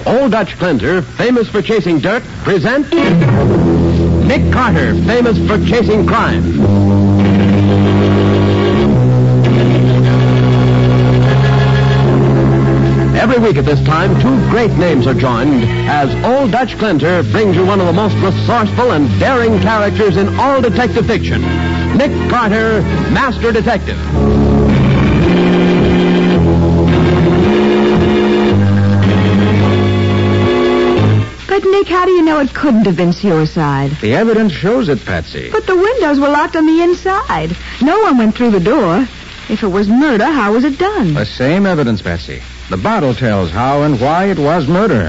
Old Dutch Cleanser, famous for chasing dirt, present Nick Carter, famous for chasing crime. Every week at this time, two great names are joined as Old Dutch Cleanser brings you one of the most resourceful and daring characters in all detective fiction, Nick Carter, Master Detective. But, Nick, how do you know it couldn't have been suicide? The evidence shows it, Patsy. But the windows were locked on the inside. No one went through the door. If it was murder, how was it done? The same evidence, Patsy. The bottle tells how and why it was murder.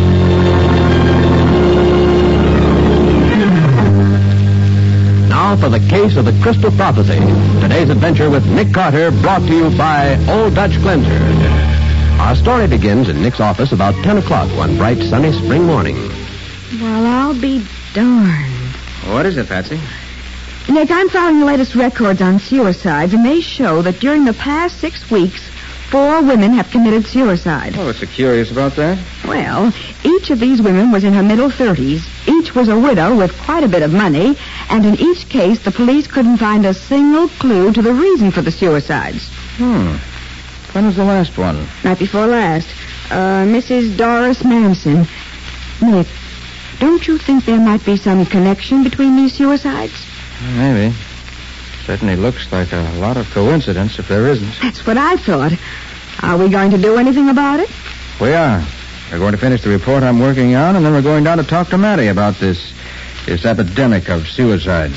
Now for the case of the Crystal Prophecy. Today's adventure with Nick Carter, brought to you by Old Dutch Cleanser. Our story begins in Nick's office about 10 o'clock one bright, sunny spring morning. Well, I'll be darned. What is it, Patsy? Nick, I'm following the latest records on suicides, and they show that during the past 6 weeks, 4 women have committed suicide. Oh, what's so curious about that? Well, each of these women was in her middle 30s. Each was a widow with quite a bit of money, and in each case, the police couldn't find a single clue to the reason for the suicides. When was the last one? Night before last. Mrs. Doris Manson. Nick, don't you think there might be some connection between these suicides? Maybe. Certainly looks like a lot of coincidence if there isn't. That's what I thought. Are we going to do anything about it? We are. We're going to finish the report I'm working on, and then we're going down to talk to Mattie about this epidemic of suicides.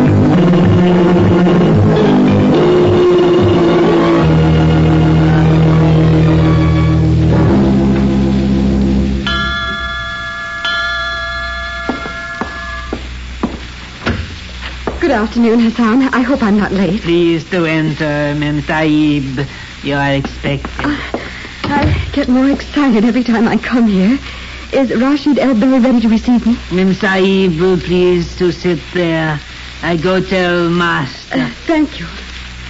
Good afternoon, Hassan. I hope I'm not late. Please to enter, Mem Saib. You are expected. I get more excited every time I come here. Is Rashid El Bey ready to receive me? Mem Saib, please to sit there. I go tell Master. Thank you.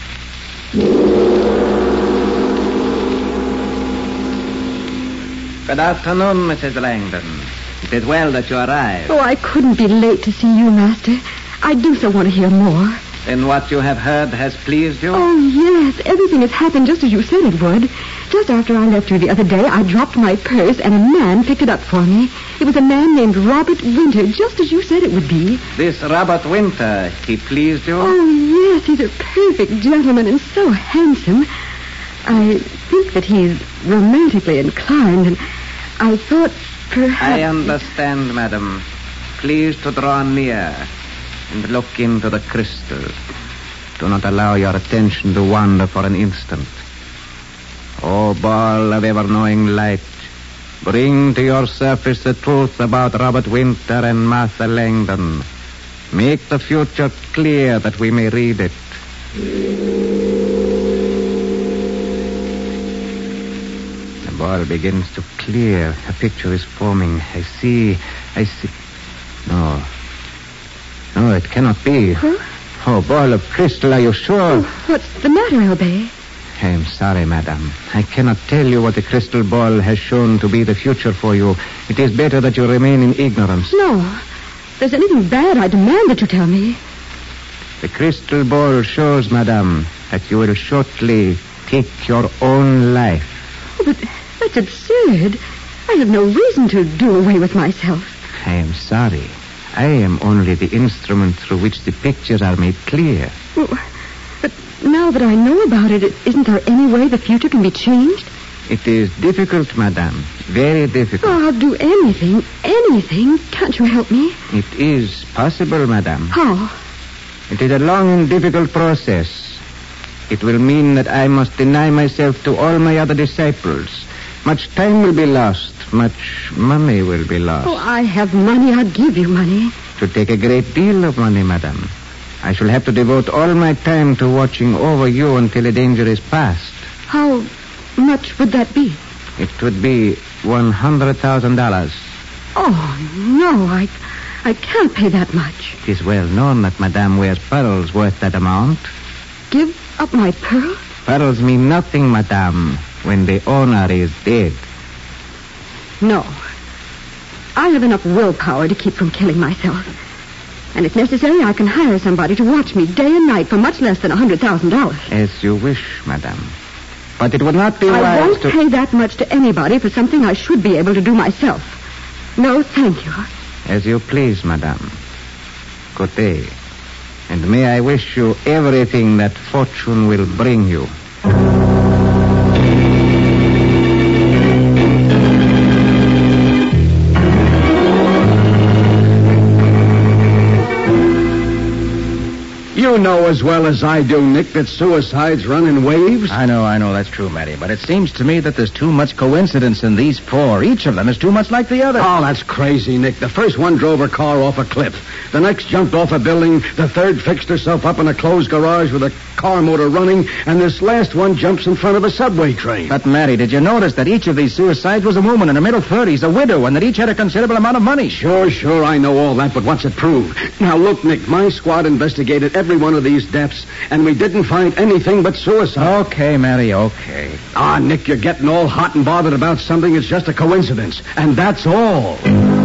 Good afternoon, Mrs. Langdon. It is well that you arrived. Oh, I couldn't be late to see you, Master. I do so want to hear more. Then what you have heard has pleased you? Oh, yes. Everything has happened just as you said it would. Just after I left you the other day, I dropped my purse and a man picked it up for me. It was a man named Robert Winter, just as you said it would be. This Robert Winter, he pleased you? Oh, yes. He's a perfect gentleman and so handsome. I think that he's romantically inclined, and I thought perhaps... I understand, madam. Please to draw near and look into the crystals. Do not allow your attention to wander for an instant. O ball of ever-knowing light, bring to your surface the truth about Robert Winter and Martha Langdon. Make the future clear that we may read it. The ball begins to clear. A picture is forming. I see. No, it cannot be. Huh? Oh, ball of crystal, are you sure? Oh, what's the matter, Elbey? I am sorry, madam. I cannot tell you what the crystal ball has shown to be the future for you. It is better that you remain in ignorance. No. If there's anything bad, I demand that you tell me. The crystal ball shows, madam, that you will shortly take your own life. Oh, but that's absurd. I have no reason to do away with myself. I am sorry. I am only the instrument through which the pictures are made clear. Well, but now that I know about it, isn't there any way the future can be changed? It is difficult, madam. Very difficult. Oh, I'll do anything. Anything. Can't you help me? It is possible, madam. How? It is a long and difficult process. It will mean that I must deny myself to all my other disciples. Much time will be lost. Much money will be lost. Oh, I have money. I'll give you money. To take a great deal of money, madam. I shall have to devote all my time to watching over you until the danger is past. How much would that be? It would be $100,000. Oh, no, I can't pay that much. It is well known that Madame wears pearls worth that amount. Give up my pearl? Pearls mean nothing, Madame, when the owner is dead. No. I have enough willpower to keep from killing myself. And if necessary, I can hire somebody to watch me day and night for much less than $100,000. As you wish, madame. But it would not be I wise won't to... pay that much to anybody for something I should be able to do myself. No, thank you. As you please, madame. Good day. And may I wish you everything that fortune will bring you. You know as well as I do, Nick, that suicides run in waves. I know, that's true, Matty. But it seems to me that there's too much coincidence in these four. Each of them is too much like the other. Oh, that's crazy, Nick. The first one drove her car off a cliff. The next jumped off a building. The third fixed herself up in a closed garage with a car motor running. And this last one jumps in front of a subway train. But, Matty, did you notice that each of these suicides was a woman in her middle 30s, a widow, and that each had a considerable amount of money? Sure, I know all that, but what's it prove? Now, look, Nick, my squad investigated every one of these deaths, and we didn't find anything but suicide. Okay, Matty, okay. Ah, Nick, you're getting all hot and bothered about something that's just a coincidence, and that's all.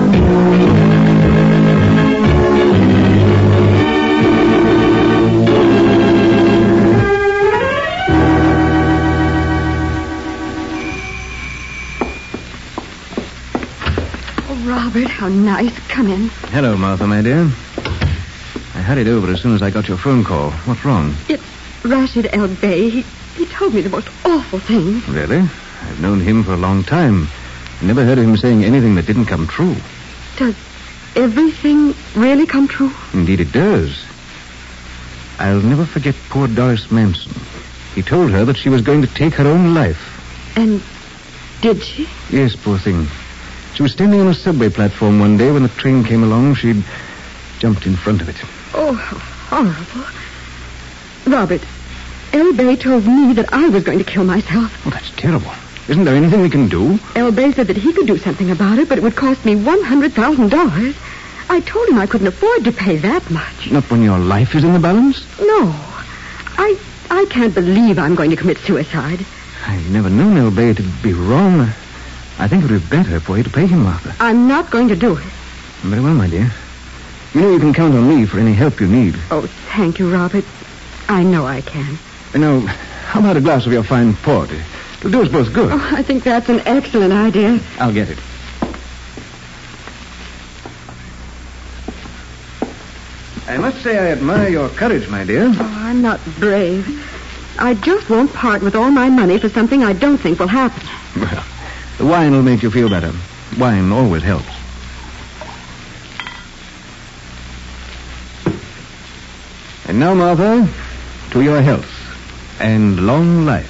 Oh, Robert, how nice. Come in. Hello, Martha, my dear. I hurried over as soon as I got your phone call. What's wrong? It's Rashid El Bey. He told me the most awful thing. Really? I've known him for a long time. I never heard of him saying anything that didn't come true. Does everything really come true? Indeed it does. I'll never forget poor Doris Manson. He told her that she was going to take her own life. And did she? Yes, poor thing. She was standing on a subway platform one day when the train came along. She'd jumped in front of it. Oh, how horrible. Robert, El Bey told me that I was going to kill myself. Oh, that's terrible. Isn't there anything we can do? El Bey said that he could do something about it, but it would cost me $100,000. I told him I couldn't afford to pay that much. Not when your life is in the balance? No. I can't believe I'm going to commit suicide. I've never known El Bey to be wrong. I think it would be better for you to pay him, Martha. I'm not going to do it. Very well, my dear. You know you can count on me for any help you need. Oh, thank you, Robert. I know I can. Now, how about a glass of your fine port? It'll do us both good. Oh, I think that's an excellent idea. I'll get it. I must say I admire your courage, my dear. Oh, I'm not brave. I just won't part with all my money for something I don't think will happen. Well, the wine will make you feel better. Wine always helps. And now, Martha, to your health and long life.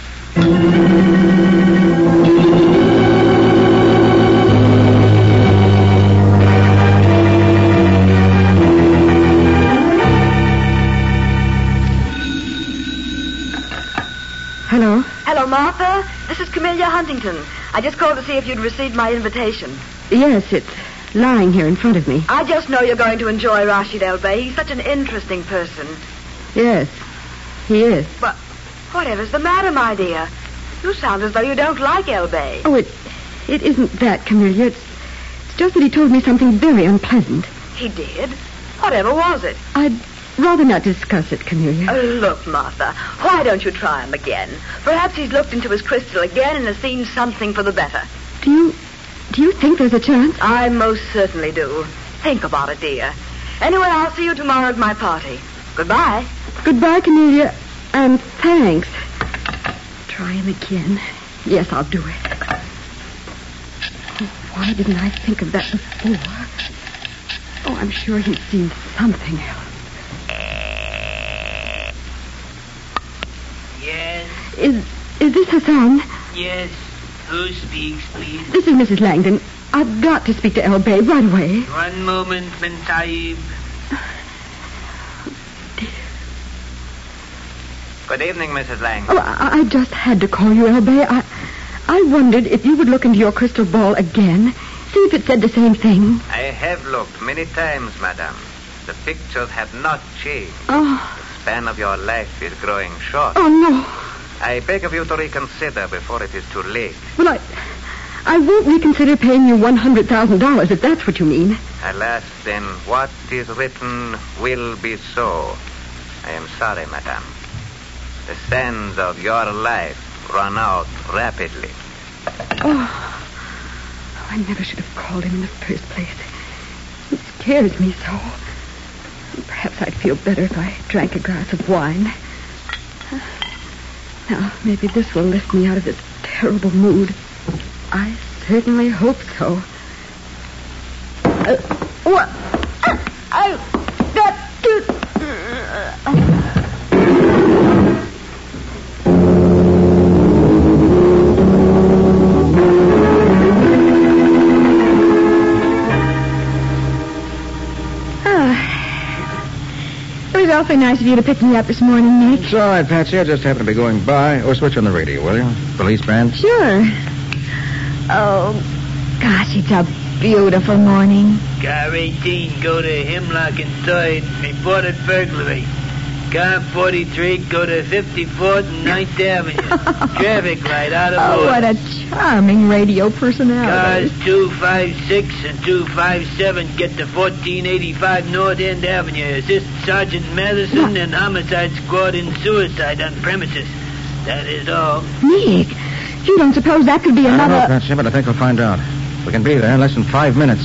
Hello? Hello, Martha. This is Camellia Huntington. I just called to see if you'd received my invitation. Yes, it's lying here in front of me. I just know you're going to enjoy Rashid El Bey. He's such an interesting person. Yes, he is. But whatever's the matter, my dear? You sound as though you don't like El Bey. Oh, it isn't that, Camellia. It's just that he told me something very unpleasant. He did? Whatever was it? I'd rather not discuss it, Camellia. Look, Martha, why don't you try him again? Perhaps he's looked into his crystal again and has seen something for the better. Do you think there's a chance? I most certainly do. Think about it, dear. Anyway, I'll see you tomorrow at my party. Goodbye. Goodbye, Camellia. And thanks. Try him again. Yes, I'll do it. Oh, why didn't I think of that before? Oh, I'm sure he's seen something else. Yes, Is this Hassan? yes. Who speaks, please? This is Mrs. Langdon. I've got to speak to El Bey right away. One moment, Mentaib. Good evening, Mrs. Lang. Oh, I just had to call you, El Bey. I wondered if you would look into your crystal ball again, see if it said the same thing. I have looked many times, madam. The pictures have not changed. Oh, The span of your life is growing short. oh no. I beg of you to reconsider before it is too late. Well, I won't reconsider paying you $100,000 if that's what you mean. Alas, then, what is written will be so. I am sorry, madame. The sands of your life run out rapidly. Oh, I never should have called him in the first place. It scares me so. Perhaps I'd feel better if I drank a glass of wine. Now, maybe this will lift me out of this terrible mood. I certainly hope so. What? I've got to... It was awfully nice of you to pick me up this morning, Nick. It's all right, Patsy. I just happened to be going by. Oh, switch on the radio, will you? Police band? Sure. Oh, gosh, it's a beautiful morning. Car 18, go to Hemlock and 3rd. Reported burglary. Car 43, go to 54th and 9th Avenue. Traffic light out of order. Oh, what a charming radio personality. Cars 256 and 257 get to 1485 North End Avenue. Assist Sergeant Madison and Homicide Squad in suicide on premises. That is all. Nick, you don't suppose that could be I don't know, another... Patsy, but I think we'll find out. We can be there in less than 5 minutes.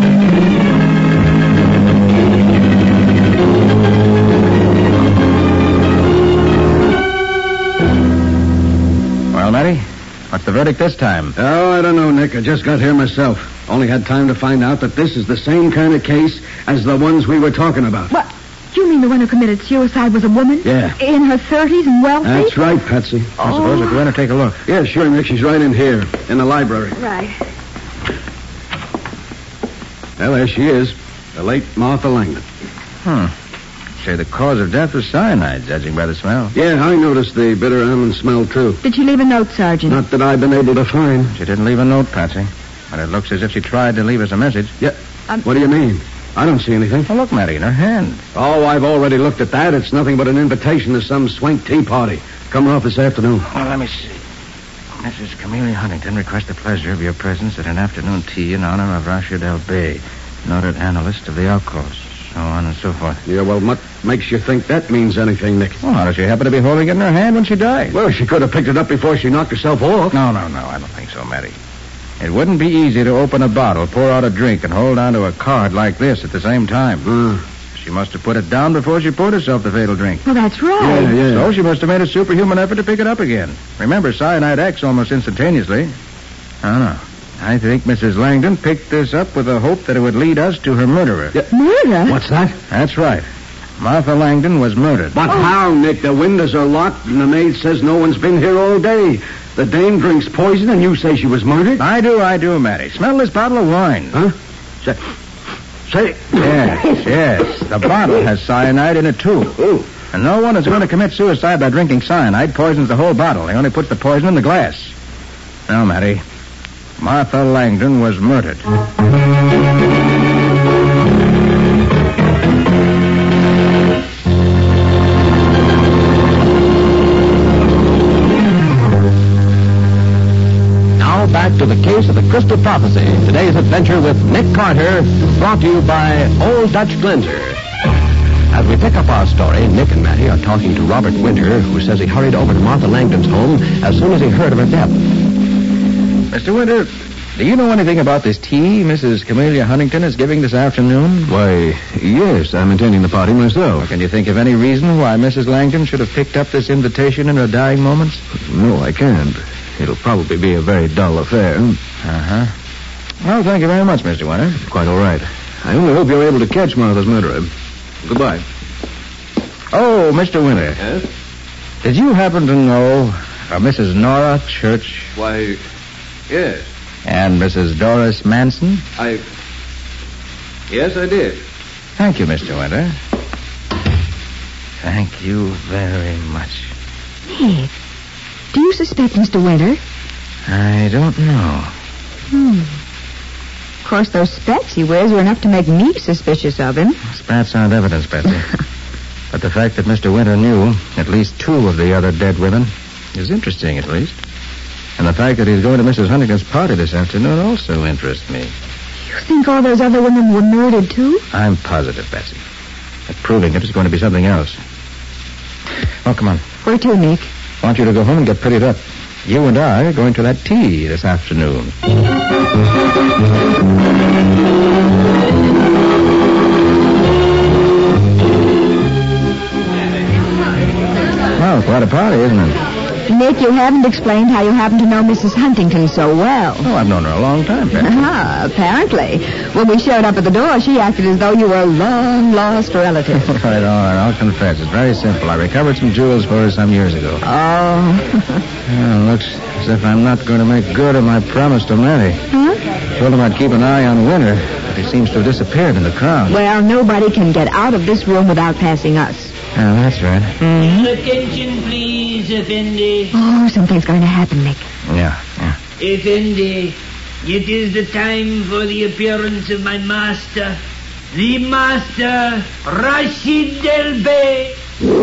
Well, Matty, what's the verdict this time? Oh, I don't know, Nick. I just got here myself. Only had time to find out that this is the same kind of case as the ones we were talking about. What? You mean the one who committed suicide was a woman? Yeah. In her 30s and wealthy? That's right, Patsy. I suppose we'll go in and take a look. Yeah, sure, Nick. She's right in here, in the library. Right. Well, there she is. The late Martha Langdon. Say the cause of death was cyanide, judging by the smell. Yeah, I noticed the bitter almond smell, too. Did she leave a note, Sergeant? Not that I've been able to find. She didn't leave a note, Patsy. But it looks as if she tried to leave us a message. Yeah. What do you mean? I don't see anything. Oh, look, Matty, in her hand. Oh, I've already looked at that. It's nothing but an invitation to some swank tea party coming off this afternoon. Well, let me see. Mrs. Camellia Huntington requests the pleasure of your presence at an afternoon tea in honor of Rashid L. Bey, noted analyst of the outcasts, so on and so forth. Yeah, well, what makes you think that means anything, Nick? Well, how does she happen to be holding it in her hand when she died? Well, she could have picked it up before she knocked herself off. No, I don't think so, Matty. It wouldn't be easy to open a bottle, pour out a drink, and hold onto a card like this at the same time. She must have put it down before she poured herself the fatal drink. Well, that's right. Yeah. So she must have made a superhuman effort to pick it up again. Remember, cyanide acts almost instantaneously. I don't know. I think Mrs. Langdon picked this up with the hope that it would lead us to her murderer. Yeah. Murder? What's that? That's right. Martha Langdon was murdered. But how, Nick? The windows are locked, and the maid says no one's been here all day. The dame drinks poison, and you say she was murdered? I do, Matty. Smell this bottle of wine. Huh? Say. Yes. The bottle has cyanide in it, too. Oh. And no one is going to commit suicide by drinking cyanide. Poisons the whole bottle. He only puts the poison in the glass. Now, Matty, Martha Langdon was murdered. Back to the case of the Crystal Prophecy. Today's adventure with Nick Carter, brought to you by Old Dutch Cleanser. As we pick up our story, Nick and Matty are talking to Robert Winter, who says he hurried over to Martha Langdon's home as soon as he heard of her death. Mr. Winter, do you know anything about this tea Mrs. Camellia Huntington is giving this afternoon? Why, yes, I'm attending the party myself. Well, can you think of any reason why Mrs. Langdon should have picked up this invitation in her dying moments? No, I can't. It'll probably be a very dull affair. Uh-huh. Well, thank you very much, Mr. Winter. Quite all right. I only hope you're able to catch Martha's murderer. Goodbye. Oh, Mr. Winter. Yes? Did you happen to know Mrs. Nora Church? Why, yes. And Mrs. Doris Manson? Yes, I did. Thank you, Mr. Winter. Thank you very much. Nick, do you suspect Mr. Winter? I don't know. Of course, those specs he wears are enough to make me suspicious of him. Spats aren't evidence, Betsy. But the fact that Mr. Winter knew at least two of the other dead women is interesting, at least. And the fact that he's going to Mrs. Huntington's party this afternoon also interests me. You think all those other women were murdered, too? I'm positive, Betsy. But proving it is going to be something else. Oh, come on. Where to, Nick? I want you to go home and get prettied up. You and I are going to that tea this afternoon. Well, quite a party, isn't it? Nick, you haven't explained how you happen to know Mrs. Huntington so well. Oh, I've known her a long time, Betsy. Apparently. When we showed up at the door, she acted as though you were a long-lost relative. All right, I'll confess. It's very simple. I recovered some jewels for her some years ago. Oh. Well, looks as if I'm not going to make good on my promise to Matty. Huh? Told him I'd keep an eye on Winter, but he seems to have disappeared in the crowd. Well, nobody can get out of this room without passing us. Yeah, that's right. Mm-hmm. Attention, please, Effendi. Oh, something's going to happen, Nick. Yeah. Effendi, it is the time for the appearance of my master, the master, Rashid Del Bey.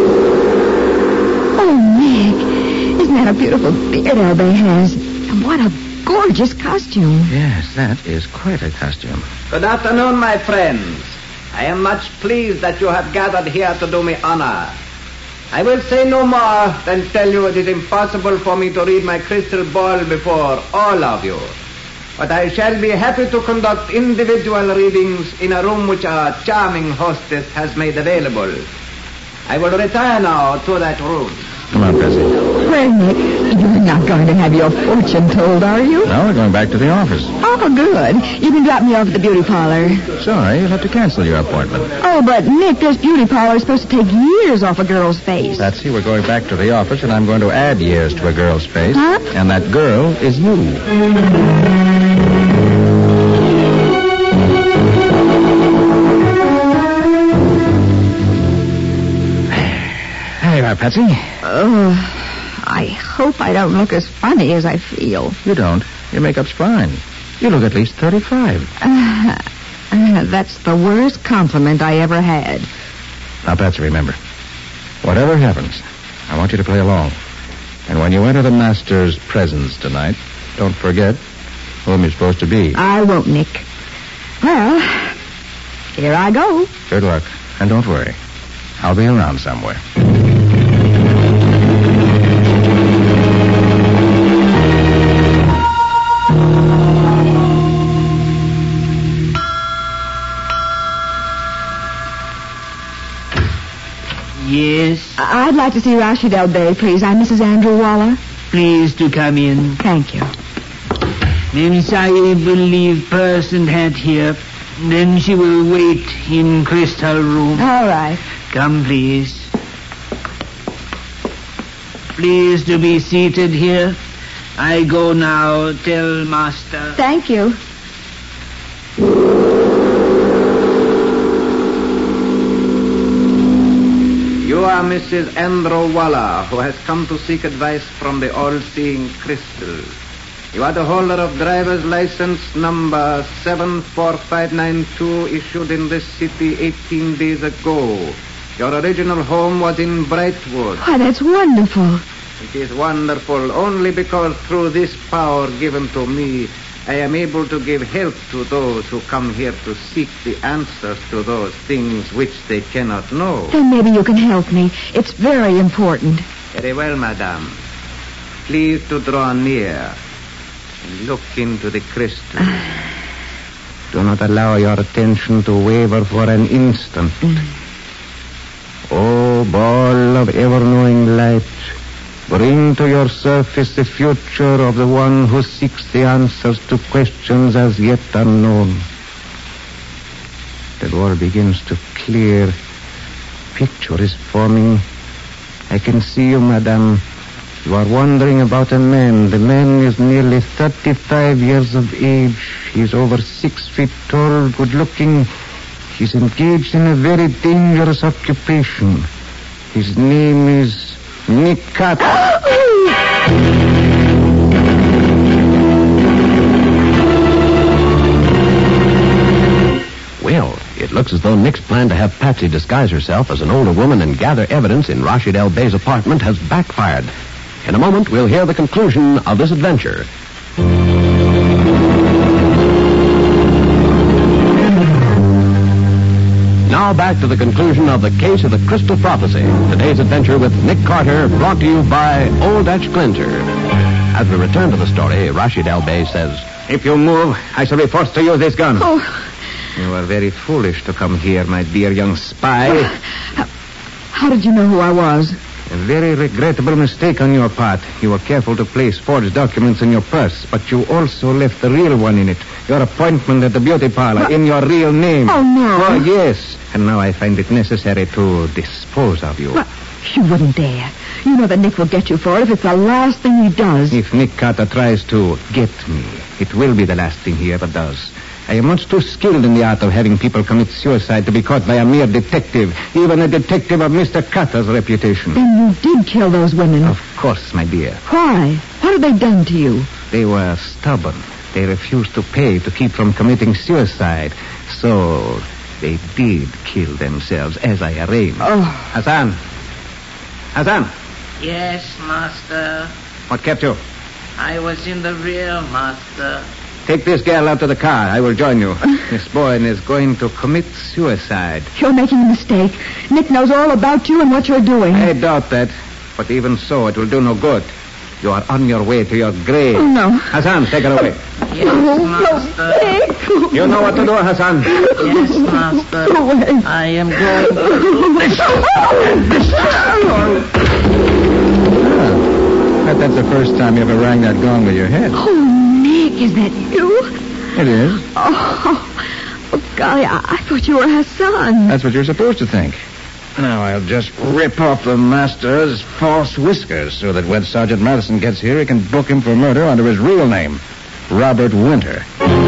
Oh, Nick, isn't that a beautiful beard El Bey has? And what a gorgeous costume. Yes, that is quite a costume. Good afternoon, my friends. I am much pleased that you have gathered here to do me honor. I will say no more than tell you it is impossible for me to read my crystal ball before all of you. But I shall be happy to conduct individual readings in a room which our charming hostess has made available. I will retire now to that room. Come on, Bessie. Well, Nick, you're not going to have your fortune told, are you? No, we're going back to the office. Oh, good. You can drop me off at the beauty parlor. Sorry, you'll have to cancel your appointment. Oh, but, Nick, this beauty parlor is supposed to take years off a girl's face. Patsy, we're going back to the office, and I'm going to add years to a girl's face. Huh? And that girl is you. There you are, Patsy. I hope I don't look as funny as I feel. You don't. Your makeup's fine. You look at least 35. That's the worst compliment I ever had. Now, Patsy, remember, whatever happens, I want you to play along. And when you enter the master's presence tonight, don't forget whom you're supposed to be. I won't, Nick. Well, here I go. Good luck. And don't worry. I'll be around somewhere. Yes? I'd like to see Rashid El Bey, please. I'm Mrs. Andrew Waller. Please to come in. Thank you. Mem Sahib will leave purse and hat here. Then she will wait in crystal room. All right. Come, please. Please to be seated here. I go now. Tell master. Thank you. You are Mrs. Andrew Waller, who has come to seek advice from the all-seeing crystal. You are the holder of driver's license number 74592, issued in this city 18 days ago. Your original home was in Brightwood. Why, that's wonderful. It is wonderful only because through this power given to me, I am able to give help to those who come here to seek the answers to those things which they cannot know. Then maybe you can help me. It's very important. Very well, madame. Please to draw near and look into the crystal. Do not allow your attention to waver for an instant. O ball of ever-knowing light, bring to your surface the future of the one who seeks the answers to questions as yet unknown. The wall begins to clear. Picture is forming. I can see you, madame. You are wondering about a man. The man is nearly 35 years of age. He is over 6 feet tall, good-looking. He's engaged in a very dangerous occupation. His name is Nick Carter. Well, it looks as though Nick's plan to have Patsy disguise herself as an older woman and gather evidence in Rashid El Bey's apartment has backfired. In a moment, we'll hear the conclusion of this adventure. Now back to the conclusion of the case of the Crystal Prophecy. Today's adventure with Nick Carter, brought to you by Old Dutch Cleanser. As we return to the story, Rashid El-Bey says, If you move, I shall be forced to use this gun. Oh, You are very foolish to come here, my dear young spy. how did you know who I was? A very regrettable mistake on your part. You were careful to place forged documents in your purse, but you also left the real one in it. Your appointment at the beauty parlor in your real name. Oh, no. Oh, yes. And now I find it necessary to dispose of you. Well, you wouldn't dare. You know that Nick will get you for it if it's the last thing he does. If Nick Carter tries to get me, it will be the last thing he ever does. I am much too skilled in the art of having people commit suicide to be caught by a mere detective, even a detective of Mr. Carter's reputation. Then you did kill those women. Of course, my dear. Why? What have they done to you? They were stubborn. They refused to pay to keep from committing suicide. So they did kill themselves, as I arranged. Oh. Hassan! Hassan! Yes, master. What kept you? I was in the rear, master. Take this girl out to the car. I will join you. Miss Boyne is going to commit suicide. You're making a mistake. Nick knows all about you and what you're doing. I doubt that. But even so, it will do no good. You are on your way to your grave. Oh, no. Hassan, take her away. Yes, master. Nick. You know what to do, Hassan. Yes, master. Go away. I am going That's the first time you ever rang that gong with your head. Oh, Nick, is that you? It is. Oh, golly, I thought you were Hassan. That's what you're supposed to think. Now, I'll just rip off the master's false whiskers so that when Sergeant Madison gets here, he can book him for murder under his real name, Robert Winter.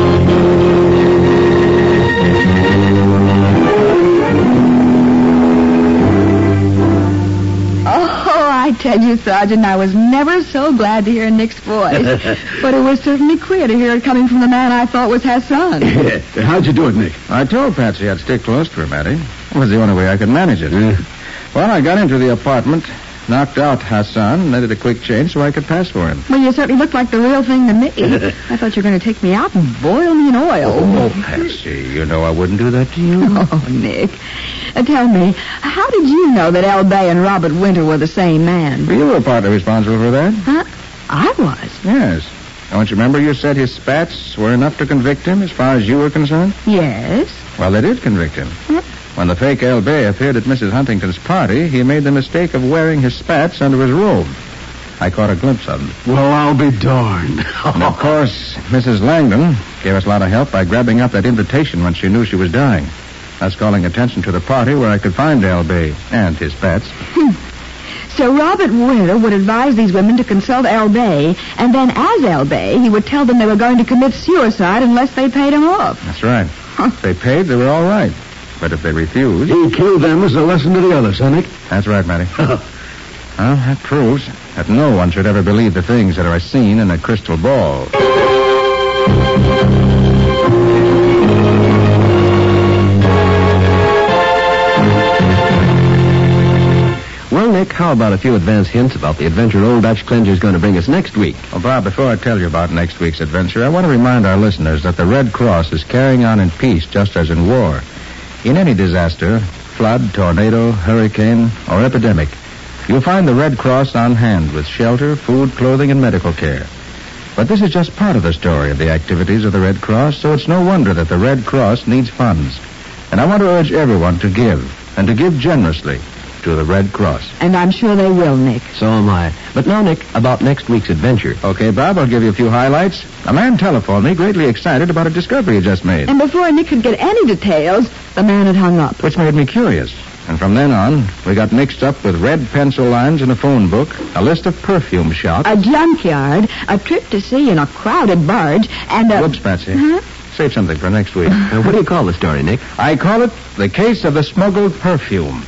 I tell you, Sergeant, I was never so glad to hear Nick's voice. But it was certainly queer to hear it coming from the man I thought was Hassan. How'd you do it, Nick? I told Patsy I'd stick close to her, Matty. It was the only way I could manage it. Well, I got into the apartment, knocked out Hassan, made it a quick change so I could pass for him. Well, you certainly look like the real thing to me. I thought you were going to take me out and boil me in oil. Oh, Patsy, you know I wouldn't do that to you. Oh, Nick. Tell me, how did you know that El-Bey and Robert Winter were the same man? You were partly responsible for that. Huh? I was. Yes. Don't you remember you said his spats were enough to convict him as far as you were concerned? Yes. Well, they did convict him. What? When the fake El-Bey appeared at Mrs. Huntington's party, he made the mistake of wearing his spats under his robe. I caught a glimpse of him. Well, I'll be darned. And, of course, Mrs. Langdon gave us a lot of help by grabbing up that invitation when she knew she was dying. That's calling attention to the party where I could find El-Bey and his pets. So Robert Winter would advise these women to consult El-Bey, and then as El-Bey, he would tell them they were going to commit suicide unless they paid him off. That's right. If they paid, they were all right. But if they refused... He killed them as a lesson to the others, huh, Nick? That's right, Matty. Well, that proves that no one should ever believe the things that are seen in a crystal ball. Well, Nick, how about a few advance hints about the adventure Old Dutch Cleanser's going to bring us next week? Well, Bob, before I tell you about next week's adventure, I want to remind our listeners that the Red Cross is carrying on in peace just as in war. In any disaster, flood, tornado, hurricane, or epidemic, you'll find the Red Cross on hand with shelter, food, clothing, and medical care. But this is just part of the story of the activities of the Red Cross, so it's no wonder that the Red Cross needs funds. And I want to urge everyone to give, and to give generously, to the Red Cross. And I'm sure they will, Nick. So am I. But now, Nick, about next week's adventure. Okay, Bob, I'll give you a few highlights. A man telephoned me greatly excited about a discovery he just made. And before Nick could get any details, the man had hung up. Which made me curious. And from then on, we got mixed up with red pencil lines in a phone book, a list of perfume shops. A junkyard, a trip to sea in a crowded barge, and a... Whoops, Patsy. Huh? Save something for next week. What do you call the story, Nick? I call it The Case of the Smuggled Perfume.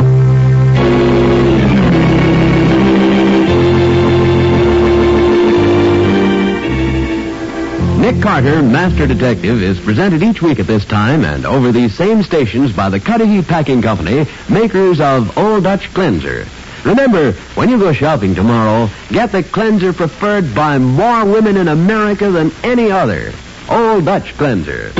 Nick Carter, Master Detective, is presented each week at this time and over these same stations by the Cudahy Packing Company, makers of Old Dutch Cleanser. Remember, when you go shopping tomorrow, get the cleanser preferred by more women in America than any other. Old Dutch Cleanser.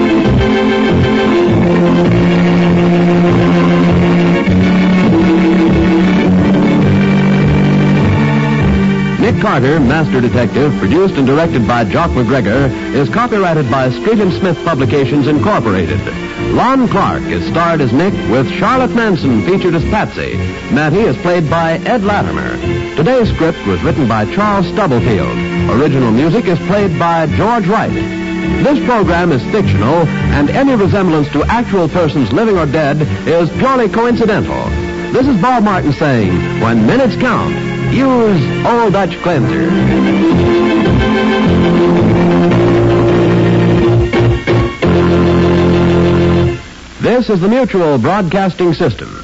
Nick Carter, Master Detective, produced and directed by Jock McGregor, is copyrighted by Street and Smith Publications, Incorporated. Lon Clark is starred as Nick, with Charlotte Manson featured as Patsy. Mattie is played by Ed Latimer. Today's script was written by Charles Stubblefield. Original music is played by George Wright. This program is fictional, and any resemblance to actual persons living or dead is purely coincidental. This is Bob Martin saying, when minutes count, use Old Dutch Cleanser. This is the Mutual Broadcasting System.